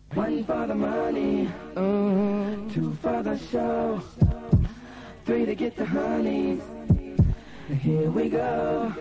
One for the money, two for the show, three to get the honeys. Here we go.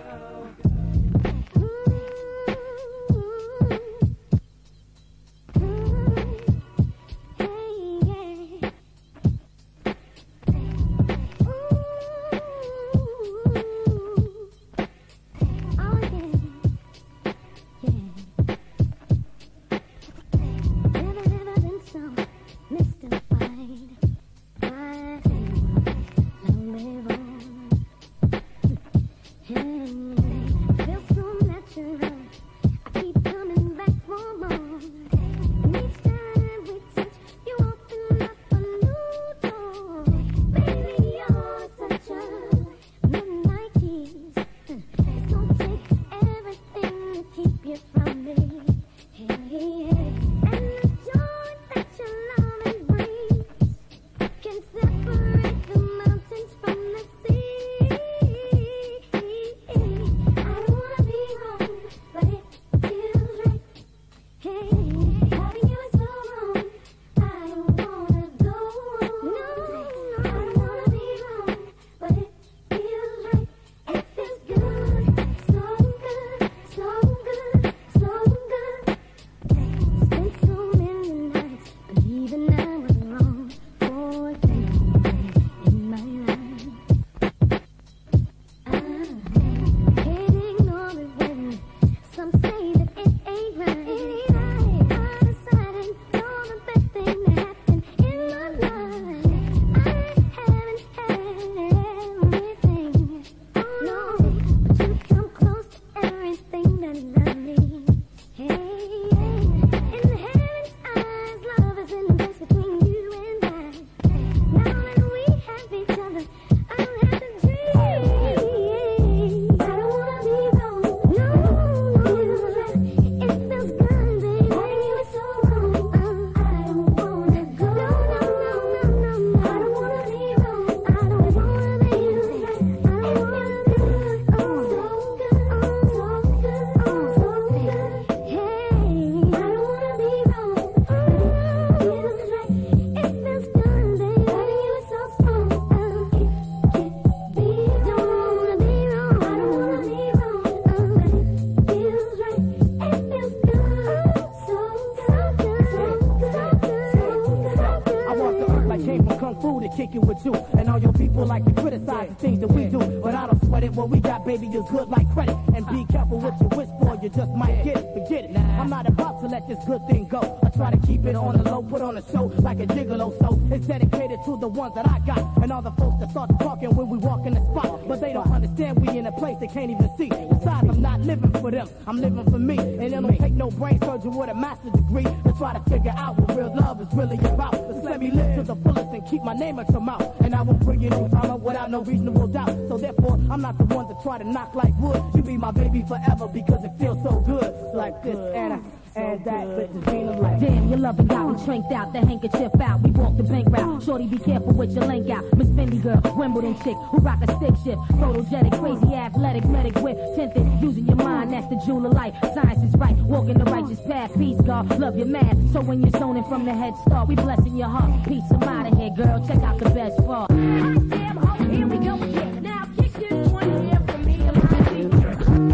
Kicking with you and all your people like to criticize the things that we do, but I don't sweat it. What we got, baby, is good like credit. And be careful what you wish for, you just might get it. Forget it. I'm not about to let this good thing go. I try to keep it on the low, put on a show like a gigolo. So it's dedicated to the ones that I got and all the folks that start talking when we walk in the spot. But they don't understand we in a place they can't even see. Besides, I'm not living for them, I'm living for me. And it don't take no brain surgery with a master's degree to try to figure out what real love is really about. Just let me live to the fullest and keep my name out your mouth. And I won't bring you no drama without no reasonable doubt. So therefore, I'm not the one to try to knock like wood. You be my baby forever because it feels so good. Like this and that, but the dream of life. Damn, your loving got me tranked out, the handkerchief out. We walk the bank route. Shorty, be careful with your link out. Miss Fendi girl, Wimbledon chick who rock a stick shift. Photogenic, crazy, athletic, medic with tinted. Using your mind, that's the jewel of life. Science is right, walking the righteous path. Peace, God, love your man. So when you're zoning from the head start, we blessing your heart. Peace, I'm out of here, girl. Check out the best part. Hot damn, oh, here we go again. Now kick this one here for me and my teacher.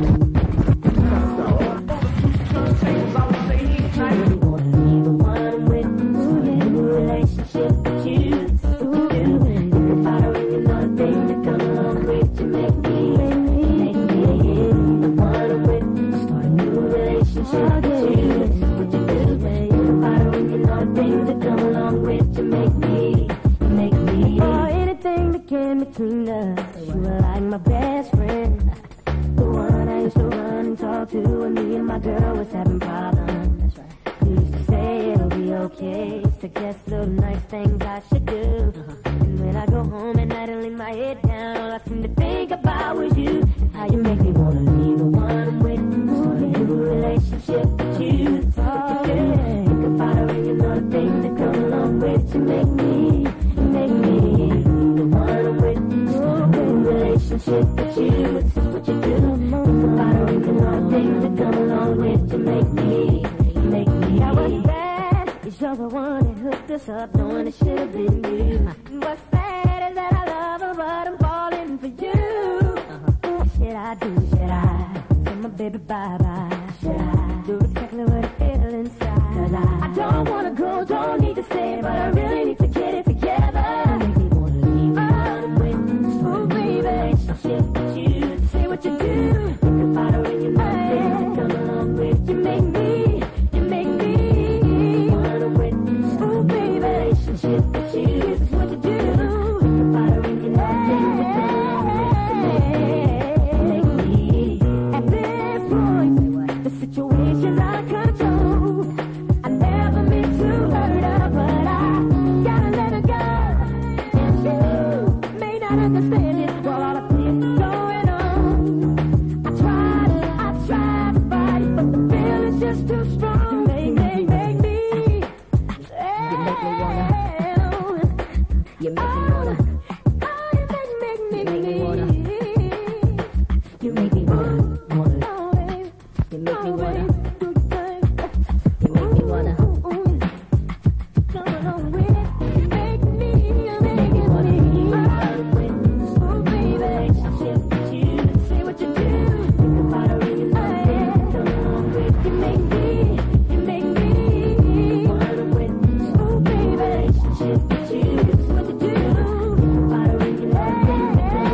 Between us, you were like my best friend, the one I used to run and talk to when me and my girl was having problems. You used to say it'll be okay, suggest little nice things I should do. And when I go home at night and lay my head down, all I seem to think about was you and how you make me wanna leave the one I'm with, start a new relationship with you. That's what you do. Think about her and you know the things that come along with you make me the one I'm with. Relationship with you, this is what you do. Think about her and all the things that come along with you make me. Now what's bad is you're the one that hooked us up, knowing it should have been you. What's sad is that I love her, but I'm falling for you. Should I tell my baby bye-bye? Should I do exactly what I feel inside? 'Cause I don't wanna go, don't need to stay, but I really need to get it together. Make me wanna leave oh baby, relationship with you. Say what you do, think about her when you know things that come along with you. Make me wanna witness oh baby, relationship with you. This is what you do, think about her when you know things that come along with you. At this point, the situation's out of control. I never meant to hurt her, but I gotta let her go. And you may not understand it, while all of this is going on. I tried to fight it, but the feeling's just too strong. You make me You make me wanna. You make me wanna. You make me wanna. You make me wanna. Come along with it. You make me wanna. Oh baby, relationship with you. Say what you do. Think about her when you know things. Come along with it. You make me wanna witness. Oh baby, relationship with you. This is what you do. Think about her when you know things.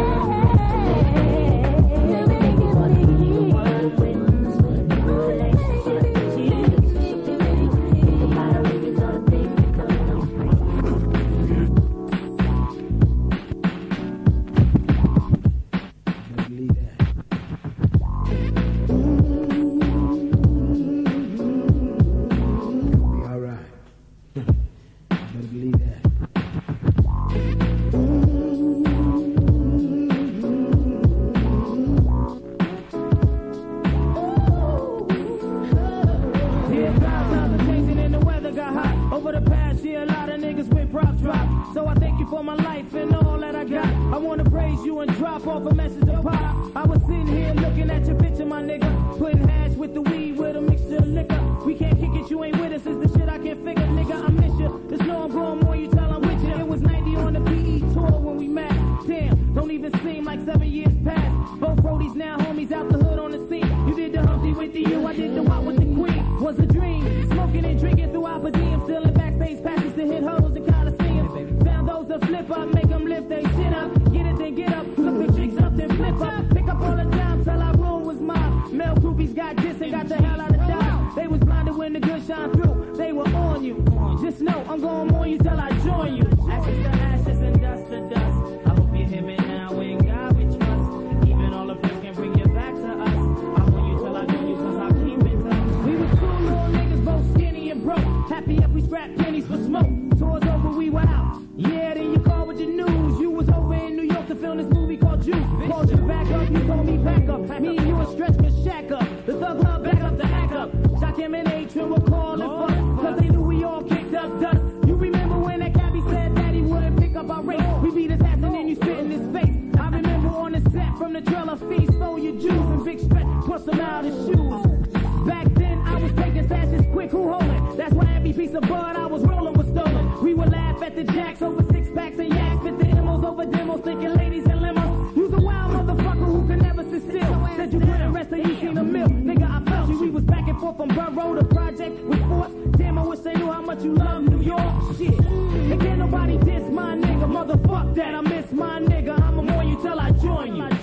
Over the past year, a lot of niggas with props drop. So I thank you for my life and all that I got. I wanna praise you and drop off a message of pop. I was sitting here looking at your picture, my nigga. Putting hash with the weed with a mixture of liquor. We can't kick it, you ain't with us. It's the shit I can't figure, nigga. I miss you. Just know I'm going more, you tell I'm with you. It was 90 on the PE tour when we met. Damn, don't even seem like 7 years past. Both roadies now homies out the hood on the scene. You did the Humpty with the U, I did the Watt with the Queen. Was a dream, smoking and drinking throughout the DM. Still in backstage passes to hit hoes and coliseums. Found those that flip up, make them lift they shit up. Get it, then get up, hook the chicks up, then flip up. Pick up all the time till I roll was mine. Male groupies got this and got the hell out of Dodge. They was blinded when the good shine through. They were on you. Just know I'm going on you till I join you. Ashes to ashes and dust to dust. I hope you hear me now in God we trust. Even all the friends can bring you back to us. I want you till I join you cause I'll keep in touch. We were two little niggas both skinny and broke. Happy if we scrap pennies for smoke. Tours over, we were out. Yeah, then you called with your news. You was over in New York to film this movie called Juice. Called you back up, you told me back up. Me and you and Stretch could shack up. The thug love back up to act up. Shot him and Atron were calling fuss. Cause they knew we all kicked up dust. You remember when that cabbie said that he wouldn't pick up our race? We beat his ass and then you spit in his face. I remember on the set from the trailer feast. Stole your juice and Big Stretch put some out his shoes. Back then I was taking stashes quick, who holding? That's why every piece of bud I was rolling was stolen. We would laugh at the jacks over 6 packs and yaks. Spit the emos over demos, thinking ladies and limos. You's a wild motherfucker who can never sit still. Said you couldn't rest and you seen a mill. Nigga, I felt you. We was back and forth from Borough to Project with force. Damn, I wish they knew how much you love New York. Shit. And can't nobody diss my nigga. Motherfuck that, I miss my nigga. I'ma warn you till I join you.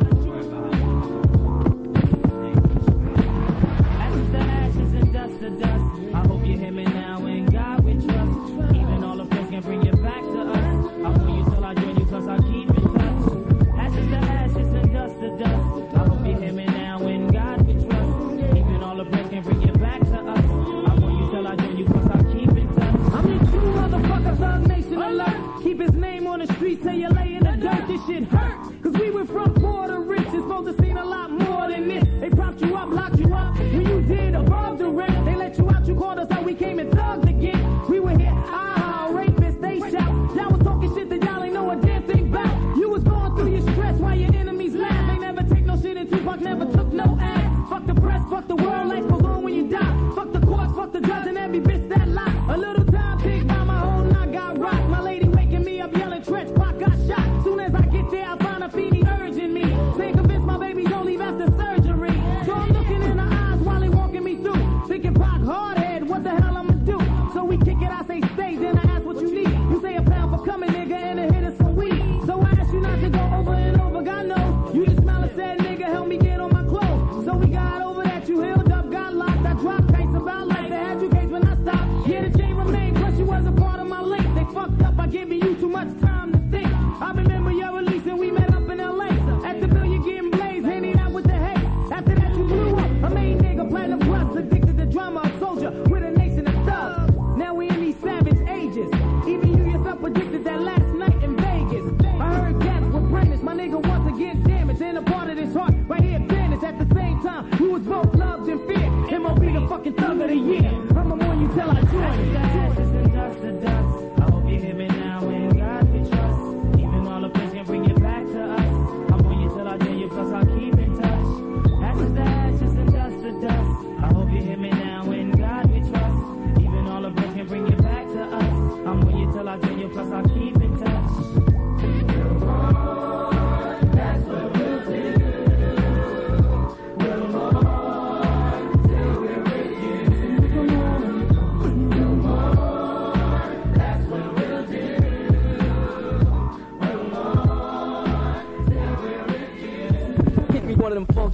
Dust to dust. I hope you hear me now in God we trust. Even all the friends can bring you back to us. I want you till I join you cause I keep in touch. Ashes to ashes and dust to dust. I hope you hear me now in God we trust. Even all the friends can bring you back to us. I want you till I join you cause I keep in touch. I'm your true motherfucker, Thug Nation alert. Keep his name on the street till you lay in the dirt. This shit hurt. Cause we went from poor to rich. It's supposed to seem a lot more than this. They propped you up, locked you up. When you did above the rent, they let you out, you called us out, we came and thugged again. We were here, rapists, they shout. Y'all was talking shit that y'all ain't know a damn thing about. You was going through your stress while your enemies laugh. They never take no shit and Tupac never took no ass. Fuck the press, fuck the world, life goes on when you die. Fuck the courts, fuck the judge and every bitch that lie. A little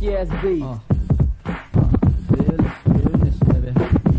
funky ass beat. Realness, baby.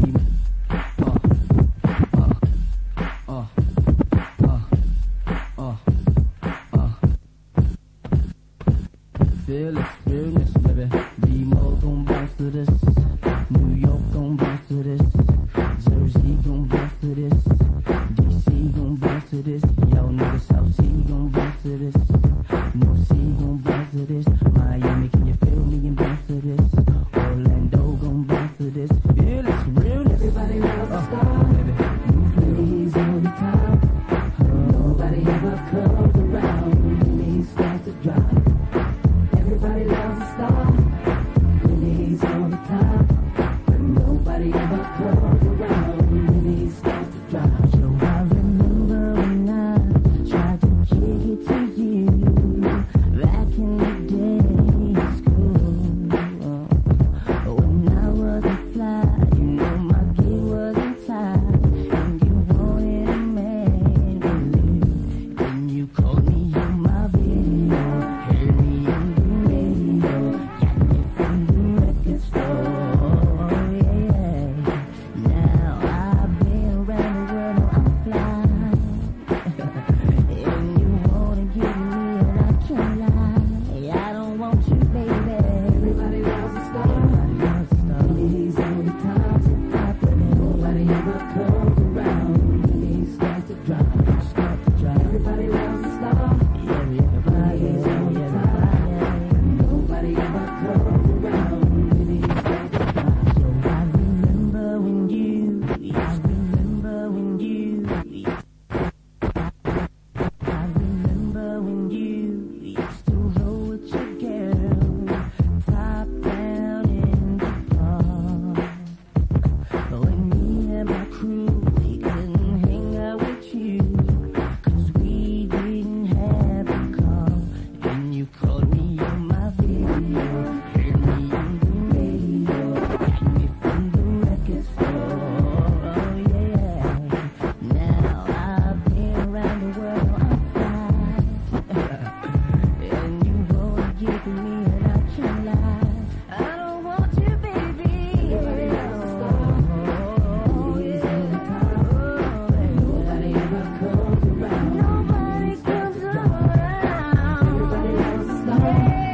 Fearless, realness, baby. D-Mo gon' bounce to this. New York gon' bounce to this. Jersey gon' bounce to this. DC gon' bounce to this. Yo, nigga, South Sea gon' bounce to this. North Sea gon' bounce to this. Miami, can you feel me and bounce to this? Orlando gon' bounce to this. Fearless, realness. Everybody loves a star, baby. You plays all the time. Nobody ever comes around when he starts to drop. Everybody loves a star when he's on the top. But nobody ever comes around when he starts to drop. So I remember when I tried to kick it to you back in the day in school. When I wasn't fly, you know my gig wasn't tight, and you wanted a man to leave. Then you called me on my video, heard me on the radio, got me from the record store, yeah. Now I've been around the world, I'm fly, and you wanna give me and I can't lie, I don't want you, baby. Everybody loves a star, everybody loves a star. He's on the top, and nobody ever comes around when he starts to drop. Everybody loves a star, everybody's on the top, nobody ever comes around when he starts to drop. So I remember when you, I remember when you, I remember when you used to roll with your girl, top down in the park. When me and my crew, we couldn't hang out with you, 'cause we didn't have a car. And you called me on my video, heard me on the radio, got me from the record store, oh yeah. Now I've been around the world, I'm fly, and you wanna give me and I can't lie, I don't want you, baby. Everybody loves a star, oh yeah. Nobody ever comes around. Nobody comes around. Everybody loves a star.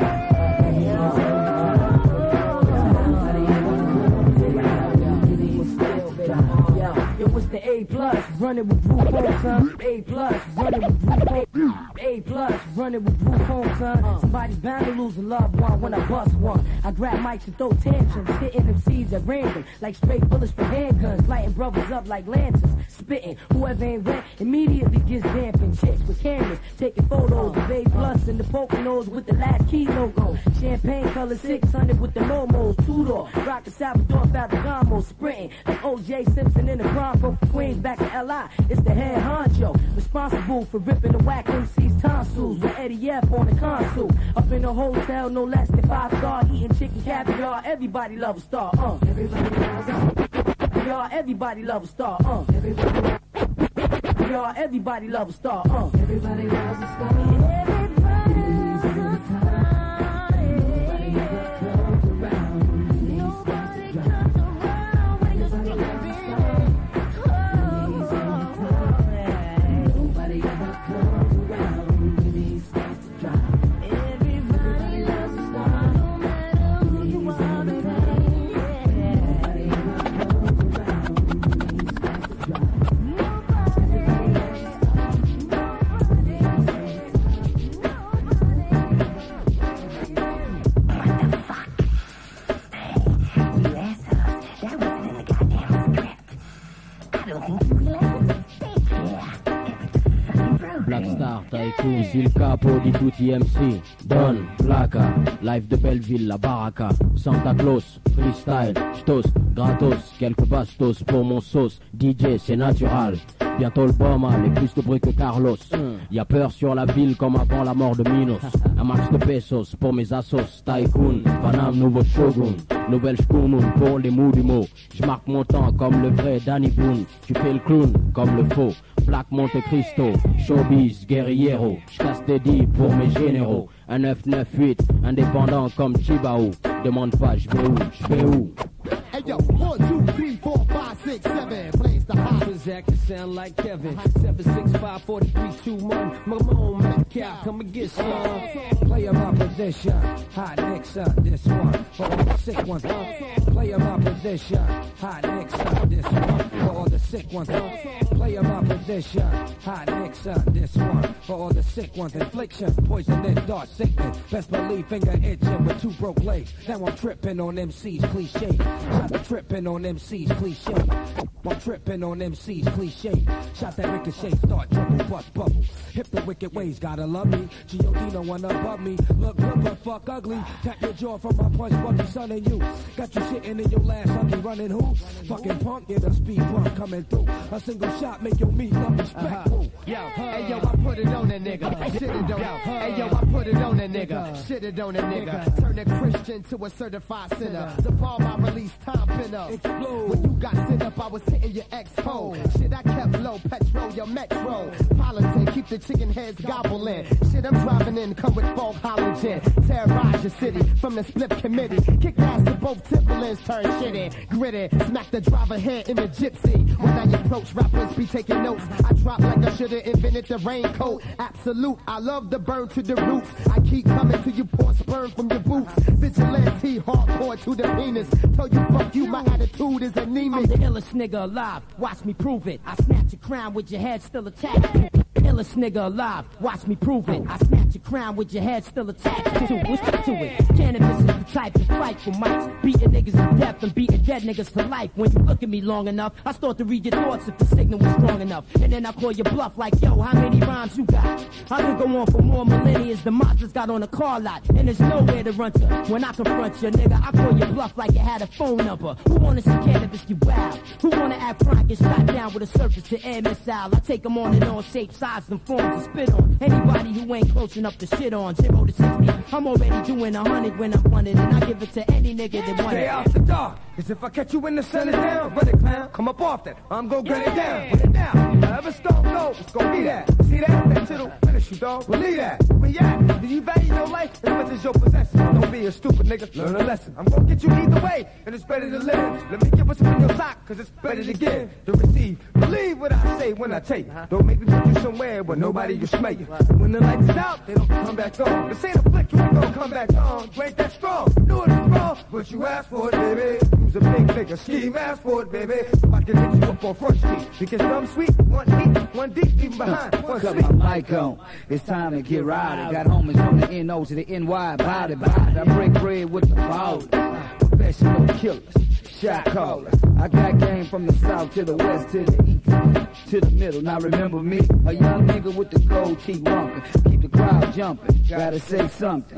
Nobody ever comes around. It starts to drop. Yo, it was the A plus, running with Blue Phone, son. A plus, running with Blue Phone. A plus, running with Blue Phone, son. Somebody's bound to lose a loved one when I bust one. I grab mics and throw tantrums, hitting them seeds at random, like straight bullets for handguns, lighting brothers up like lanterns, spitting. Whoever ain't wet immediately gets damping. Chicks with cameras, taking photos of A plus and the Poconos with the last key logo. Champagne color 600 with the Momos, two-door, rockin' Salvador Ferragamo, sprinting like O.J. Simpson in the Bronco from Queens back to L.I. It's the head honcho, responsible for ripping the whack MC's tonsils with Eddie F on the console. Up in a hotel, no less than 5-star, eating chicken caviar. Everybody love a star, Everybody loves a star. Y'all, everybody love a star, Y'all, everybody love a star, Everybody loves a star. He's on the top. Nobody ever comes around when he starts to drop. Everybody loves a star. He's on the top. Nobody ever comes around when he starts to drop. Everybody loves a star. He's on the top. Nobody ever comes around when he starts to drop. Everybody loves a Blackstar, Tycoon, Silka, Podi, Tutti MC, Don, Plaka, Live de Belleville, la Baraka, Santa Claus, Freestyle, J'tos, gratos, quelques bastos pour mon sauce, DJ c'est natural, bientôt le bas mal et plus de bruit que Carlos, y'a peur sur la ville comme avant la mort de Minos, un max de pesos pour mes assos, Tycoon, Panam, nouveau Shogun, nouvelle Shkumun pour les mots du mot, j'marque mon temps comme le vrai Danny Boone, tu fais le clown comme le faux, Black Monte Cristo, Showbiz, Guerriero. J'casse des dits pour mes généraux. Un 998, indépendant comme Chibao. Demande pas, j'vais où? Hey yo, 1, 2, 3, 4, 5, 6, 7, blaze the hot. Zach, you sound like Kevin. 765 4321. Mamone, Metcalf, come and get some. Play my position. Hot Nixon, this one for all the sick ones. Play my position. Hot Nixon, this one for all the sick ones. Play my position. Hot Nixon, this one for all the sick ones. Infliction, poisonous, dark sickness. Best believe finger itching with 2 broke legs. Now I'm tripping on MC's cliche. Shot the tripping on MC's cliche. I'm tripping on MC's cliche. Shot that ricochet, start trouble, bust bubble. Hip the wicked ways, gotta love me. G.O.D. no one above me. Look good but fuck ugly. Tap your jaw from my punch, Bucky, son and you. Got you shitting in your last huggy, running who? Fucking punk, get a speed bump coming through. A single shot make your meat look respectful. Yo, hey yo, I put it on a nigga. Shit it on. Hey yo, I put it on a nigga. Shit it on a nigga. Turn a Christian to a certified sinner. The bomb I released, time pinner. Explode. When you got sent up, I was hitting your ex-pole. Shit, I kept low, petrol, your metro. Politics, keep the chicken heads gobbling. Shit, I'm driving in, come with fog halogen. Terrorize your city from the split committee. Kick ass to both Timberlands, turn shitty. Gritty, smack the driver head in the gypsy. When I approach, rappers be taking notes. I drop like I should've invented the raincoat. Absolute, I love the burn to the roots. I keep coming till you pour sperm from your boots. Vigilante, hardcore to the penis. Tell you fuck you, my attitude is anemic. I'm the illest nigga alive, watch me prove it. I snatch your crown with your head still attached. Illest nigga alive, watch me prove it. I snatch your crown with your head still attached to it. Cannabis is the type to fight for mics. Beating niggas to death and beating dead niggas to life. When you look at me long enough, I start to read your thoughts if the signal was strong enough. And then I call your bluff like, yo, how many rhymes you got? I could go on for more millennia the monsters got on a car lot. And there's nowhere to run to. When I confront you, nigga, I call your bluff like you had a phone number. Who wanna see cannabis, you wild? Who wanna act frank and shot down with a surface to air missile? I take them on and all shapes, sizes and forms to spit on. Anybody who ain't close enough to shit on. 0 to 60, I'm already doing 100 when I'm running. And I give it to any nigga that want it. Stay out the dark. Cause if I catch you in the sun, down, run it, clown. Come up off that. I'm gon' get it down. Put it down. Wherever stone go, it's gon' be that. See that? That shit'll finish you, dog. Believe that. Where you at? Do you value your life as much as your possession? Don't be a stupid nigga. Learn a lesson. I'm gon' get you either way, and it's better to live. Let me give what's in your sock, cause it's better to give than receive. Believe what I say when I take. Don't make me put you somewhere where nobody can smell you. When the lights is out, they don't come back on. This ain't a flick, you ain't gon' come back on. You ain't that strong. Knew it was wrong, but you asked for it, baby. You's a big nigga, scheme, ask for it, baby. So I can hit you up on Front Street. Because I'm sweet, one deep, even behind. Cut my mic on. It's time to get riding. Got homies from the NO to the NY. Body. I break bread with the ballers. Professional killers. Shot callers. I got game from the south to the west to the east to the middle. Now remember me, a young nigga with the gold teeth rumping. Keep the crowd jumping. Gotta say something.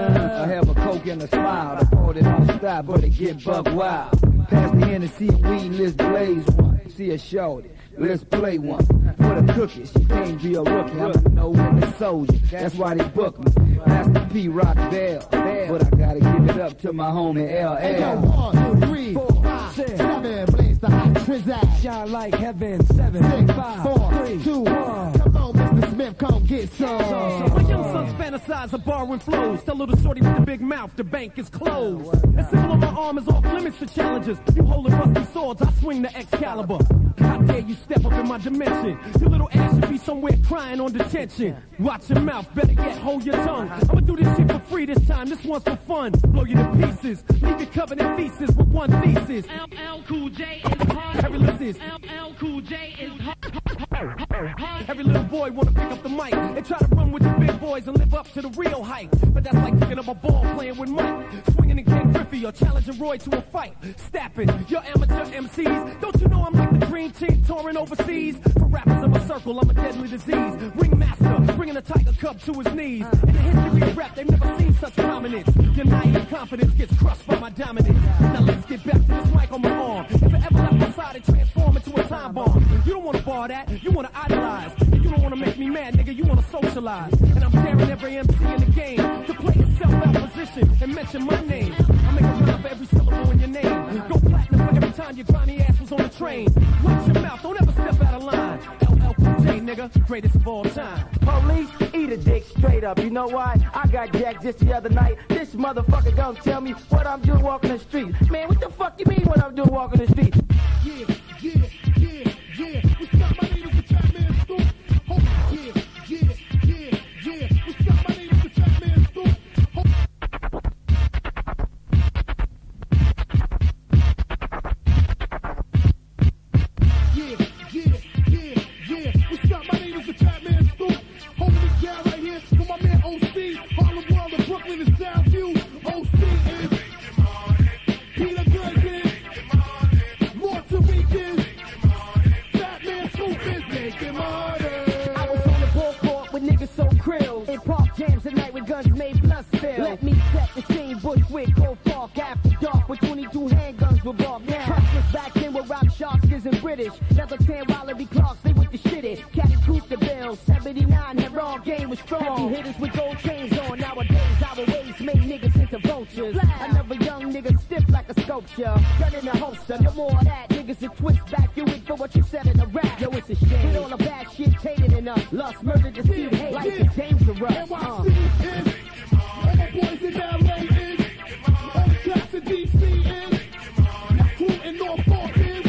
I have a coke and a smile. The party don't stop, but it get buck wild. Pass the Hennessy and weed, let's blaze one. See a shorty, let's play one. For the cookies, you can't be a rookie. I'm a no-limit soldier, that's why they book me. Master P Rock Bell, but I gotta give it up to my homie LL. Hey yo, 1, 2, 3, 4, 5, 6, 7, blaze the hot trizac. Shine like heaven. 7, 6, 5, 4, 3, 2, 1. 1. Come on, Mr. Smith, come get some. My young sons fantasize of borrowing flows. Tell little shorty with the big mouth, the bank is closed. A symbol on my arm is off limits to challenges. You holding rusty swords, I swing the Excalibur. How dare you step up in my dimension? Your little ass should be somewhere crying on detention. Watch your mouth, better yet hold your tongue. I'ma do this shit for free this time, this one's for fun. Blow you to pieces, leave you covered in feces with one thesis. LL Cool J is hard. Every listen. LL Cool J is hard. Every little boy wanna pick up the mic and try to run with the big boys and live up to the real hype. But that's like picking up a ball playing with Mike, swinging in Ken Griffey or challenging Roy to a fight. Stapping your amateur MCs. Don't you know I'm like the dream team touring overseas? For rappers in my circle, I'm a deadly disease. Ringmaster, bringing a tiger cub to his knees. In the history of rap, they've never seen such prominence. Your naive confidence gets crushed by my dominance. Now let's get back to this mic on my arm. If I ever left my side and transform into a time bomb. You don't wanna bar that, you wanna idolize. You don't wanna make me mad, nigga, you wanna socialize. And I'm daring every MC in the game to play yourself out position and mention my name. I make a run for every syllable in your name. Go platinum for every time your grimy ass was on the train. Watch your mouth, don't ever step out of line. LL Cool Wayne, nigga, greatest of all time. Police, eat a dick straight up. You know why? I got jacked just the other night. This motherfucker gonna tell me what I'm doing walking the street. Man, what the fuck you mean what I'm doing walking the street? Yeah. What's up, my name is the Fat Man Scoop. Hold on. Yeah. What's up, my name is the Fat Man Scoop. Yeah. What's up, my name is the Fat Man Scoop. Holding this down right here for my man OC. Harlem World of Brooklyn and Soundview. OC is Peter Goods is Lord Tariq is Fat Man Scoop is making money. I was on the ball court with niggas so krills. In park jams at night with guns made blood spill. Let me set the scene, Bushwick, Grove Park, after dark with 22 handguns with bark. Hustlers back then with rock sharks and British. Leather tan Wallaby Clarks, they with the shitty. Caddy Cooper Bill, 79, had raw game was strong. Heavy hitters with gold chains on. Nowadays, our ways made niggas into vultures. Another young nigga stiff like a sculpture. Gun in the holster, no more of that. Niggas that twist back, you wait for what you said in a rap. Yo, it's a shame. With all the bad shit tainted in us. Lust, murder, deceit, hate. Life is dangerous. NYC is, all my boys in LA is, all the cats in DC is, my crew in Norfolk is,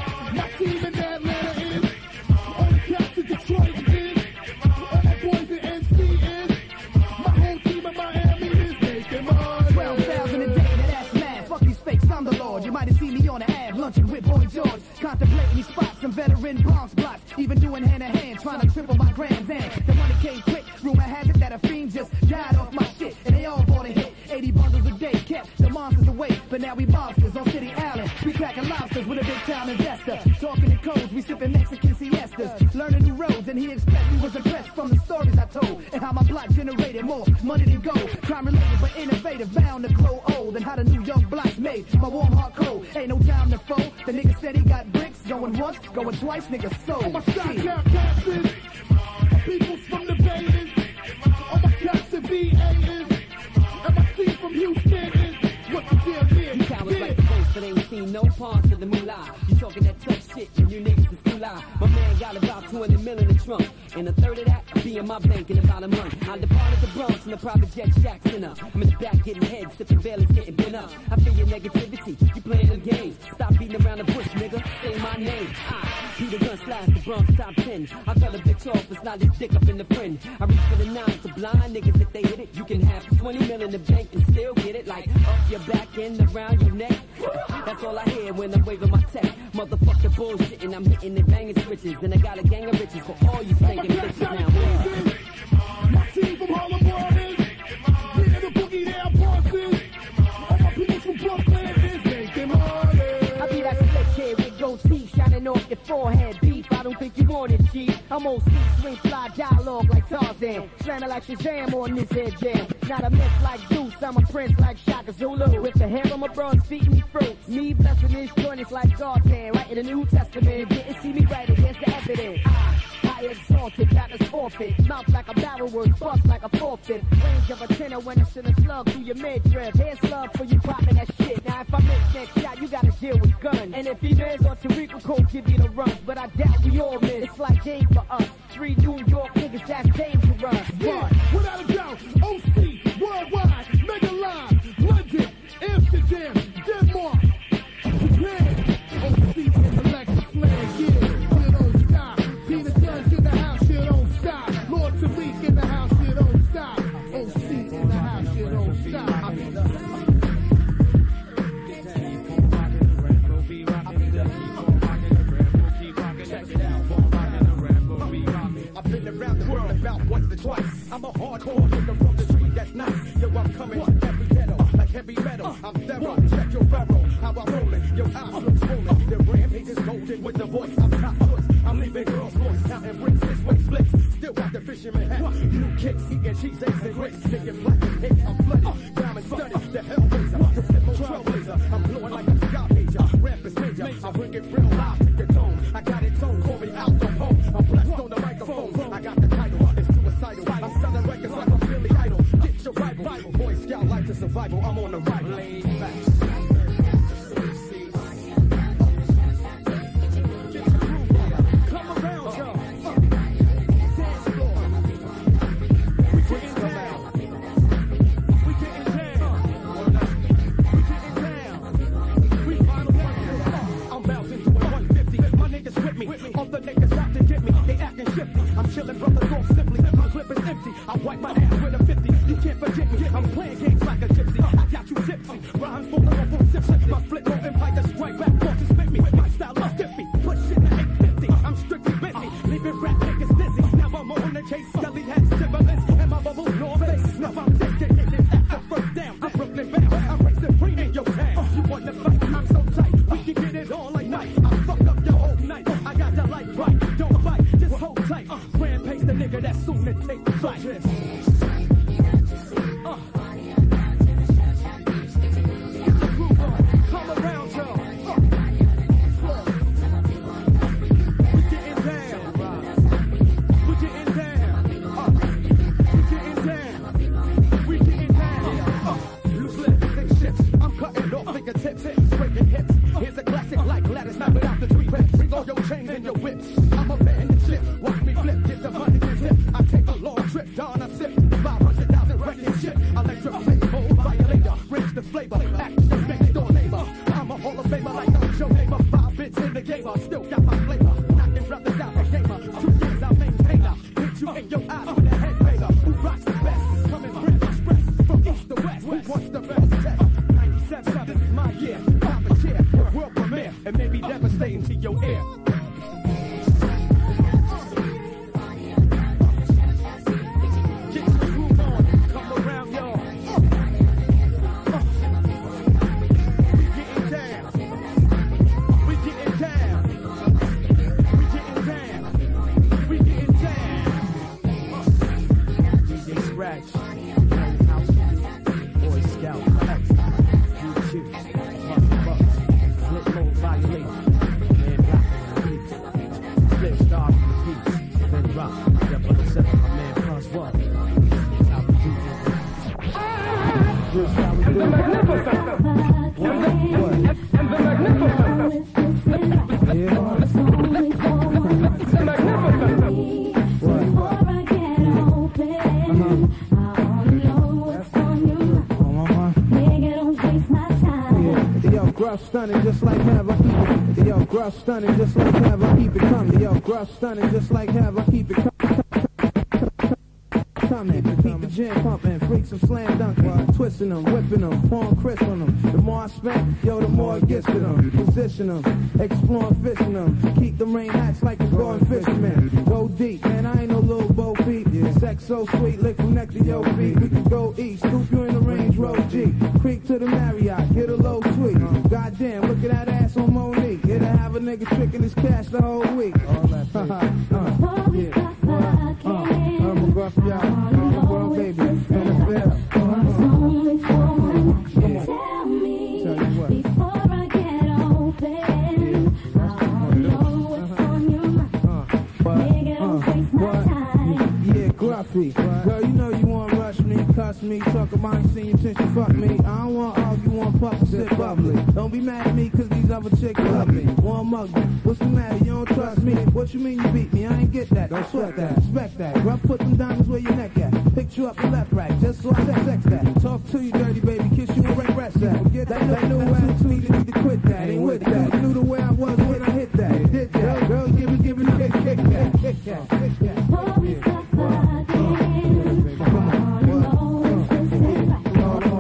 my team in Atlanta is, all the cats in Detroit is, all my boys in NC is, my whole team in Miami is making money. 12,000 a day, that's mad. Fuck these fakes, I'm the Lord. You might have seen me on the ad, lunching with Boy George. Contemplating these spots, some veteran Bronx blocks. Even doing hand-to-hand, trying to triple my Grand Am. The money came quick, rumor has it that a fiend just died off my shit. And they all bought a hit, 80 bundles a day. Kept the monsters away, but now we monsters on City Island. We cracking lobsters with a big town investor. Talking in codes, we sipping Mexican siestas. Learning new roads, and he expect we was impressed from the stories I told. And how my block generated more money than gold. Crime related but innovative, bound to grow old. And how the New York blocks made my warm heart cold. Ain't no time to fold. The nigga said he got bricks, going once, going twice, nigga sold. All my shot cats is, my peoples from the Bay is, all my cats in VA is, and my team from Houston is, what the deal is. You cowards like the ghost but ain't seen no parts of the moolah. You talking that tough shit and you niggas is too loud. My man got about 200 mil in the trunk, and a third of that be in my bank in about a month. I departed the Bronx in a private jet shack center. I'm in the back getting head, sipping Bailey's getting bent up. I feel your negativity, you playing them games. Stop beating around the bush, nigga, say my name. Peter Gun slash the Bronx top 10. I cut a bitch off, it's not his dick up in the friend. I reach for the 9 to blind niggas if they hit it. You can have 20 mil in the bank and still get it. Like up your back and around your neck. That's all I hear when I'm waving my tech. Motherfucker bullshit and I'm hitting the banging switches. And I got a gang of riches for all you stinking bitches now. My team from Harlem World is, yeah, the boogie down bosses. All my people from Brooklyn is making money. I be that slick kid with goatee shining off your forehead. Beef, I don't think you want it, G. I'm on sweet, swing, fly dialogue like Tarzan. Slamming like Shazam on this head jam. Not a myth like Zeus, I'm a prince like Shaka Zulu. With the hair on my bronze feet, me fruits. Me blessing this joint is like God's hand. Right in the New Testament, didn't see me right against the evidence. I exalted, got us forfeit. Mouth like a barrel work, bust like a forfeit. Range of a tenor when it's in a slug through your midriff. Here's love for you popping that shit. Now if I miss next shot, you gotta deal with guns. And if he miss or Tariq will give you the runs. But I doubt we all miss. It's like game for us. 3 New York niggas, that's dangerous. Yeah, without a doubt, OC, worldwide, mega live, London, Amsterdam, Denmark, Japan, OC in the Lexus land, yeah, you don't stop. Peter Guns in the house, you don't stop. Lord Tariq in the house, you don't stop. OC in the house, you don't stop. I've been around the world about once or twice. I'm a hardcore nigga from the street that's nice. Yo, I'm coming every ghetto like heavy metal. I'm thorough, check your barrel. How I'm rolling, your eyes look swollen. The rampage is golden with the voice. I'm top choice. I'm leaving girls' voice. Counting bricks, 6-way splits. Still got the fisherman hat. New kicks, eating cheese, eggs, and grapes. Taking black and hits, I'm flooded. Diamond studded, the hellraiser. The flip trailblazer. I'm blowing like a Scott major. Rap is major. I bring it real live to your tone. I got it toned, call me out the home. I'm blessed on the microphone. I got the title, it's suicidal. I'm selling records like I'm Billy Idol. Get your Bible, Boy Scout life to survival. I'm on the right. Laid back. Come around, y'all. me. All the niggas out to get me, they acting shifty. I'm chilling, brothers off simply. My clip is empty. I wipe my ass with a 50. You can't forget me. I'm playing games like a gypsy. I got you tipsy. Rhymes full of full sips. My flip no empire strike back forces spit me. My style is stiffy. Put shit in 850. I'm strictly busy. Leaving rap niggas dizzy. Now I'm on the chase. Scully hats, Timberlands, and my bubble North Face. Now I'm taking it after first down. I'm Brooklyn bound. I'm racing free in your town. You want to fight? I'm so tight. We can get it on like night. I fuck up your whole night. I got the light right. Don't fight. Just hold tight. Rampage the nigga that's soon to take the fight. Come around, y'all. We getting down. We getting down. We getting down. We getting down. Loose lips, thick ships. I'm cutting off fingertips, breaking hips. Here's a classic like Gladys, not without the three whips. Bring all your chains and your whips. I'm a man in shit. Watch me flip, get the money to tip. I take a long trip, down a sip. 500,000 wrecking shit. Electric mode violator. Rich the flavor. Action next door neighbor. I'm a Hall of Famer like no Joe neighbor. 5 bits in the gamer. Still got my flavor. Knocking brothers out the gamer. 2 years I maintain her. Hit you in your eyes with a headbanger. Who rocks the best? Coming Brand Express. From east to west. Who wants the best test? 97, this is my year. Pop a chair. World premiere. And maybe devastating to your ear. Stunning just like have I keep it. Yo, gruff stunning just like have I keep it coming. Yo, gruff stunning just like have I keep it coming. Keep the gin pumping, freaks some slam dunking, twisting them, whipping them, pouring crisp on them. The more I spend, yo, the more it gets to them. Position them, exploring, fishing them. Keep the rain hats like a going fisherman. Go deep, man, I ain't no little Bo Peep. Sex so sweet, lick from neck to your feet. We can go east, scoop you in the Range Road G. Creek to the Marriott, get a low sweet. Goddamn, look at that ass on Monique. It'll have a nigga tricking his cash the whole week. All that I'm a gruff y'all. World baby, NFL. Tell me before I get open. I know what's on your mind. Nigga, don't waste my time. Yeah, Gruffy. Girl, you know you wanna rush me, cuss me, talk about ain't seen you since you fuck me. I don't wanna argue, want puff and sit bubbly. Don't be mad at me, cause these other chicks love me. One mug me. What's the matter? You don't trust me? What you mean you beat me? I ain't get that. Don't sweat that. Respect that. Gruff, put them diamonds where your neck at. Pick you up the left rack, just so I sex that. Talk to you, dirty baby, kiss you and rest that. Forget that new attitude, you need to quit that. Ain't with that. You knew the way I was when I hit that. Did that. Girls give it, kick that, kick that. Before we stop fucking, all I know is this is right.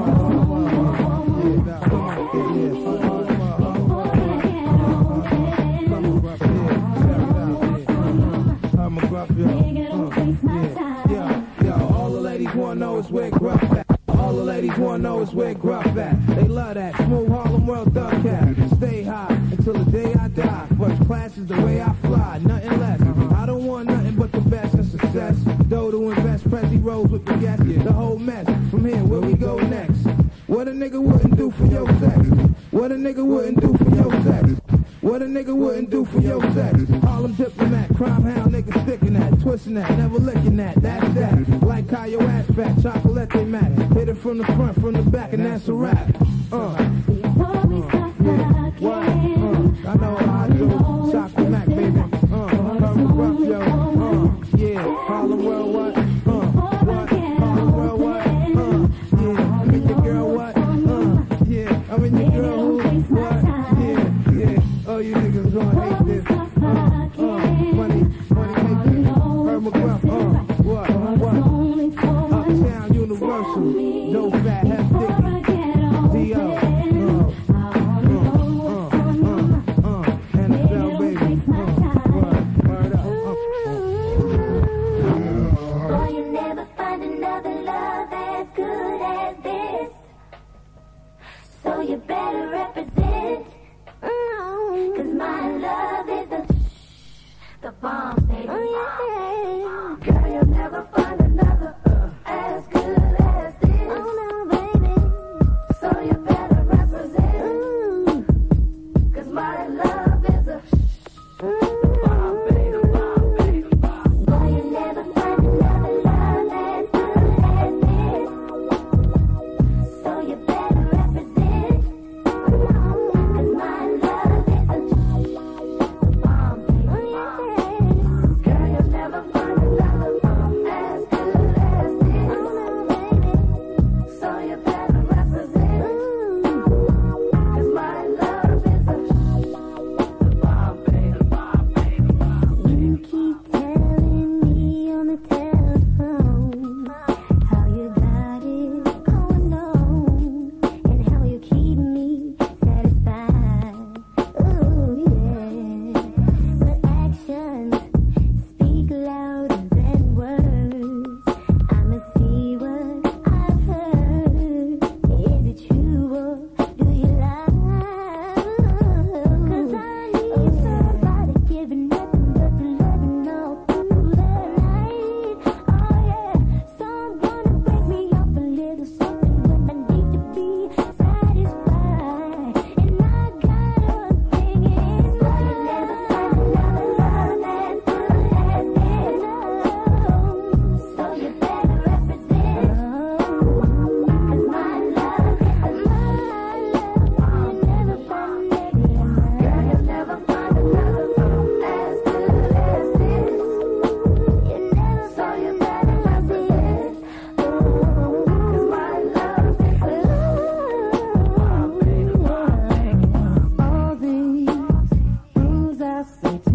All the ladies wanna know is where Gruff at. All the ladies wanna know is where Gruff at. They love that smooth Harlem World thug cat. Stay high until the day I die. First class is the way I fly, nothing less. I don't want nothing but the best and success. Dough to invest, Prezi rolls with the guests. The whole mess. From here, where we go next? What a nigga wouldn't do for your sex. What a nigga wouldn't do for your sex. What a nigga wouldn't do for your sex. Harlem diplomat, crime hound, nigga sticking that, twisting that, never licking that. That's that. Like how your ass fat, chocolate they mat. Hit it from the front, from the back, and that's a wrap. Before we stop fucking, I know how I do. Chocolate Mac, baby. Harlem Rough, yo. Yeah, Harlem World, what? What? Harlem World, what? Yeah, I'm in your girl, what? Yeah, I'm in your girl, who? What? Yeah, yeah. Oh, you niggas gonna hate this.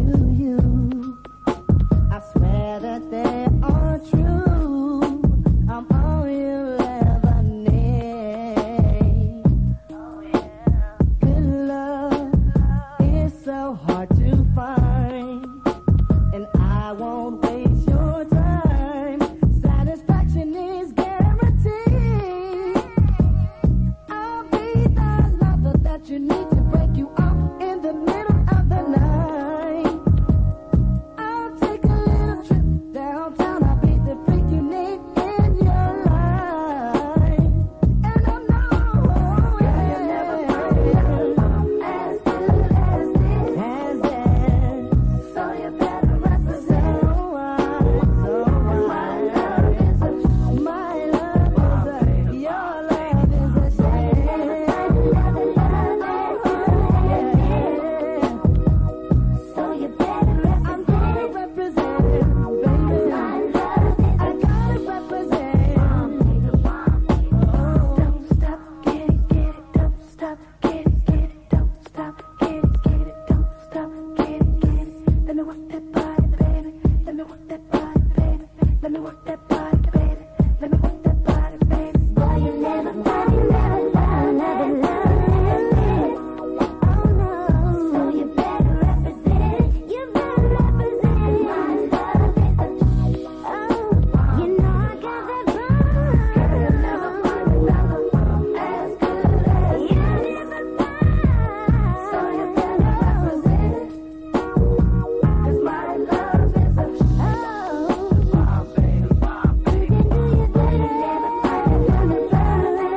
you. I swear that they are true. I'm all you ever need. Good love is so hard to find, and I won't waste your time. Satisfaction is guaranteed. I'll be the lover that you need to break you off in the middle of the night. I'll take a little trip downtown. I'll be the freak you need in your life. And I know you'll never find as good as this. So you better represent. My love is your love is a shame. So you better represent. I'm gonna represent, baby. I gotta represent. Don't stop, get it, don't stop, get it, don't stop, get it, don't stop, get it. Let me work that body, baby. Let me work that body, baby. Let me work that body, baby. Let me work that body, baby. Boy, you never love, you never love, never love. Oh no. So you better represent. You better represent. My love is a you know I got that bone. You'll never find another as good as you. Never find. So you better represent. 'Cause my love is a baby. You can do your thing. Never find another as good as you.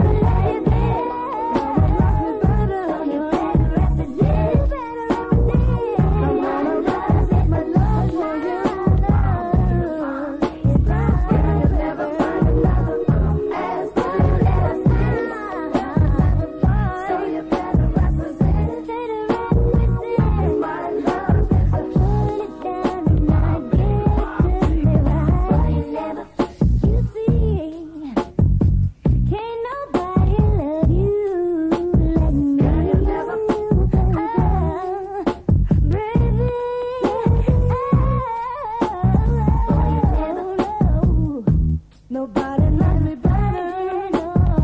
So you better represent. I'm gonna represent my love for you. You'll never find another as good as you. So you better represent. My love is a put it down and I give it to me right. You never, you see, can't nobody love you like me. You never, baby. Nobody loves me better, no.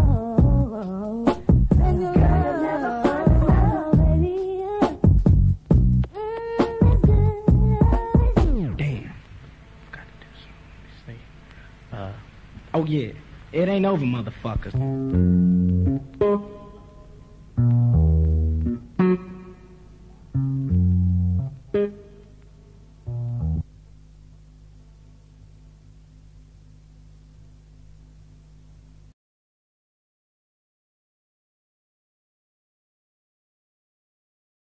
And you never find love, baby. Damn. Gotta do something. Oh yeah. It ain't over, motherfuckers.